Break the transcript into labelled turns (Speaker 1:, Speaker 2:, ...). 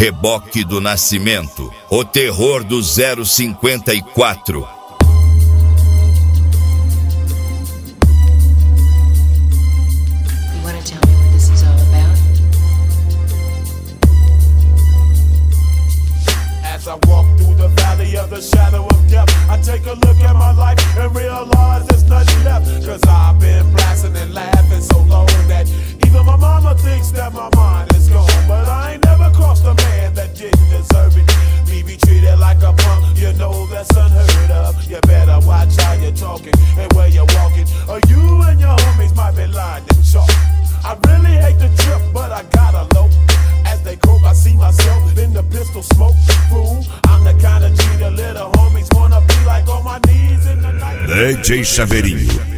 Speaker 1: Reboque do Nascimento, o terror do 054.
Speaker 2: As I walk through the valley of the shadow of death, I take a look at my life and realize there's nothing left. Cause I've been blasting and laughing so long that even my mama thinks that my mind is gone. But I ain't never crossed a man that didn't deserve it. Me be treated like a punk, you know that's unheard of. You better watch how you're talking and where you're walking, or you and your homies might be lying in chalk. I really hate the trip, but I gotta low. As they croak, I see myself in the pistol smoke. Fool, I'm the kind of G the little homies wanna be like on my knees in the night.
Speaker 1: DJ Chaveirinho,